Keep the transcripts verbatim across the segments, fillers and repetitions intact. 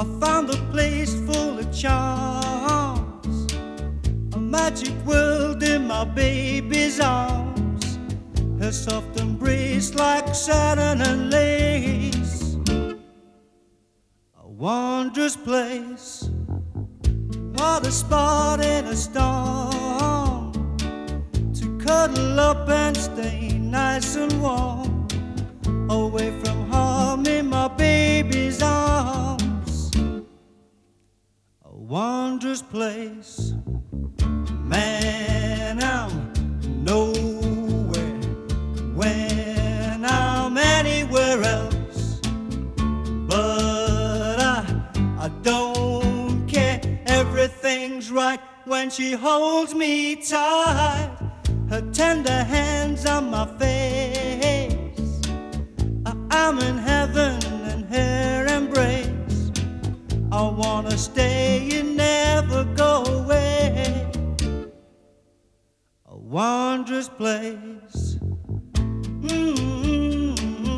I found a place full of charms, a magic world in my baby's arms, her soft embrace like satin and lace. A wondrous place, what a spot in a storm, to cuddle up and stay nice and warm, away from harm in my baby's arms. A wondrous place, man, I'm nowhere when I'm anywhere else, but I, I don't care. Everything's right when she holds me tight, her tender hands on my face. I'm in heaven in her embrace. I wanna stay and never go away. A wondrous place. Mm-hmm.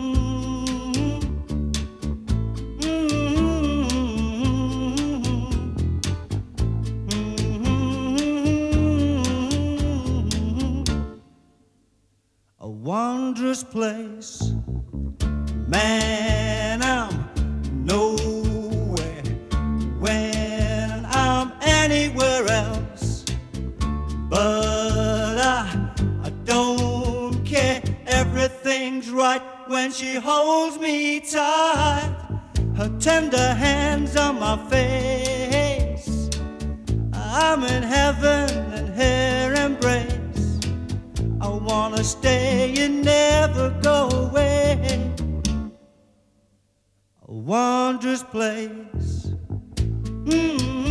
A wondrous place, man, I'm nowhere when I'm anywhere else, but I, I don't care. Everything's right when she holds me tight, her tender hands on my face. I'm in heaven in her embrace. I wanna stay and never go away. A wondrous place. Mm-hmm.